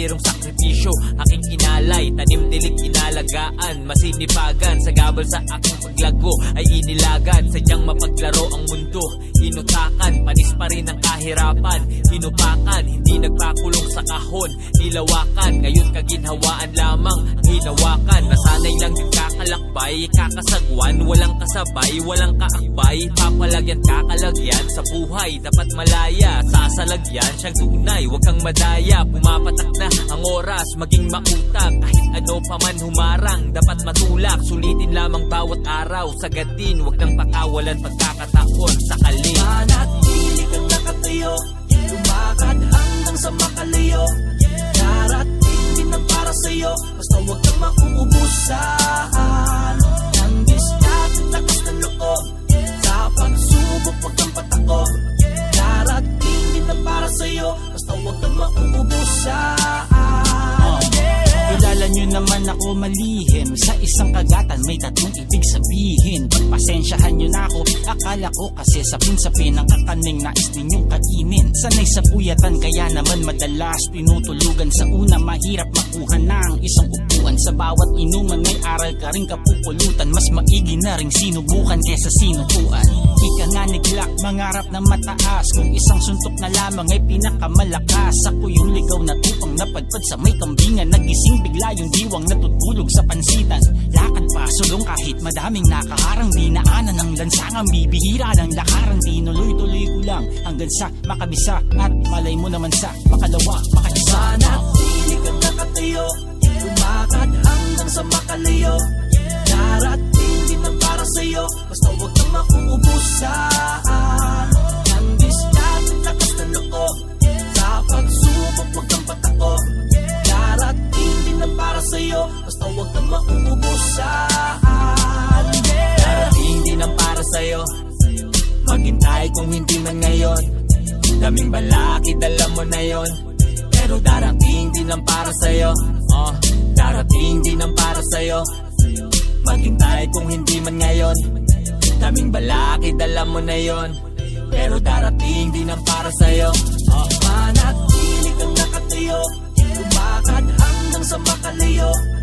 mayroong sakripisyo aking inalay, tanim dilig inalagaan, masinipagan sa gabal sa aking paglago ay inilagan, sadyang mapaglaro ang mundo, inutakan, panis pa rin ang kahirapan, hinupakan, hindi nagpakulong sa kahon, nilawakan, ngayon kaginhawaan lamang ang hinawakan, nasanay lang din kakalakbay, kakasagwan, walang kasabay, walang kaakbay, papalagyan kakalagyan sa buhay, dapat malaya, sasalagyan siyang tunay, wag kang madaya, pumapatak na ang oras, maging mautak, kahit ano pa man humarang, dapat matulak, sulitin lamang bawat araw, sagatin, wag nang pakawalan pagkakataon, sakali. Manatili kang nakatayo, lumakad hanggang sa makalayo, darating din ang para sa'yo, basta wag kang mauubusan ng diskat at lakas ng loob, sa pagsubok wag kang patako, darating din ang para sa'yo, basta wag kang mauubusan. Kilala nyo naman ako malihim, sa isang kagatan may tatlong ibig sabihin. Pagpasensyahan nyo na ako, akala ko kasi sapin-sapin ang kakaning nais ninyong kainin. Sanay sa puyatan kaya naman madalas tinutulugan, sa una mahirap makuha na ang isang upuan. Sa bawat inuman may aral ka rin kapupulutan, mas maigi na ring sinubukan kesa sinukuan. Ika nga neglak, mangarap na mataas, kung isang suntok na lamang ay pinakamalakas. Ako yung ligaw na tupang napadpad sa may kambingan, nagising bigla yung diwang natutulog sa pansitan. Lakad pa sulong kahit madaming nakaharang, dinaanan ng lansangang bibihira ng lakaran. Tinuloy-tuloy ko lang hanggang sa makabisa, at malay mo naman sa makalawa, makaisa. Manatili kang nakatayo, lumakad hanggang sa makalayo, darating din ang para sa'yo, basta huwag kang mauubusan ng diskat at lakas ng loob, sa pagsubok huwag kang patako, darating din ang para sa'yo, basta huwag kang mauubusan. Darating din ang para sa'yo, maghintay kung hindi man ngayon, daming balakid alam mo na yon, pero darating din ang para sa'yo, darating din ang para sa'yo, maghintay kung hindi man ngayon, daming balakid alam mo na yon, pero darating din ang para sa'yo. Manatili kang nakatayo, lumakad hanggang sa makalayo,